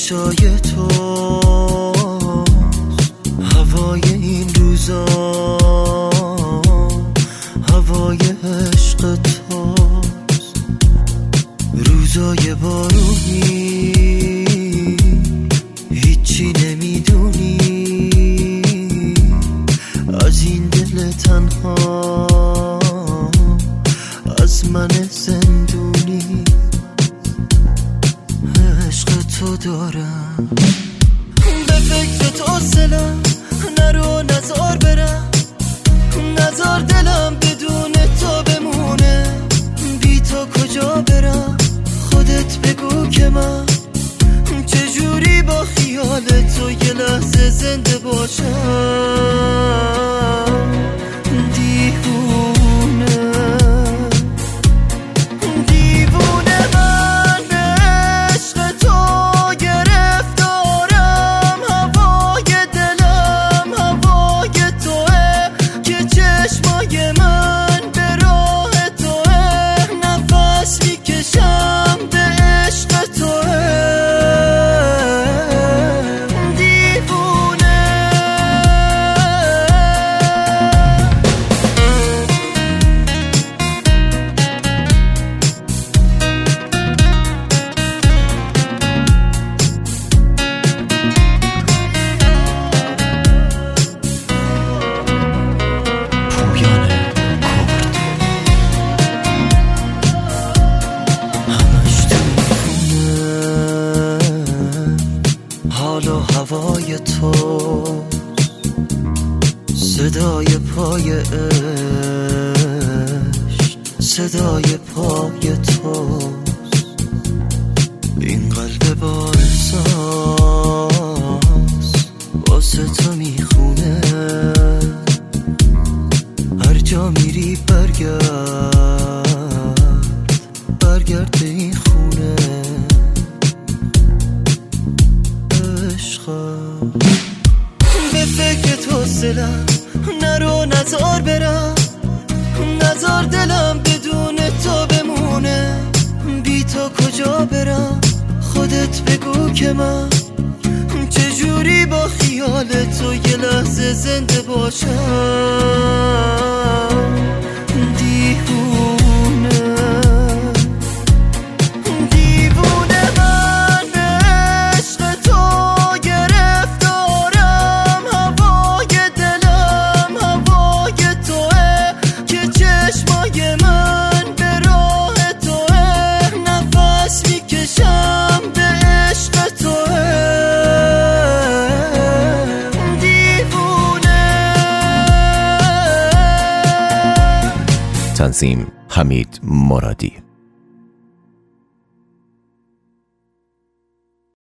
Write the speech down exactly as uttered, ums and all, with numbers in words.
چشای تو هوای این روزا، هوای عشق توست. روزای بارونی هیچی نمیدونی از این دل تنها، از من زندونی. عشق تو دارم، به فکر تو سلم، نرو نزار برم، نزار دلم بدون تو بمونه. بی تو کجا برم، خودت بگو که من چجوری با خیال تو یه لحظه زنده باشم. دیوونه دیوونه من به عشق تو گرفتارم. هوای دلم هوای توه که چشمای من به راه توه. نفس میکشم به عشق توه. حالا هوای تو، صدای پای عشق، صدای پای توست. این قلب با احساس واسه تو میخونه. هر جا میری برگرد، برگرد به این خونه. به فکر تو سلم، نرو نزار برم، نزار دلم بدون تو بمونه. بی تو کجا برم، خودت بگو که من چجوری با خیال تو یه لحظه زنده باشم. دیوونه تنظیم حمید مرادی.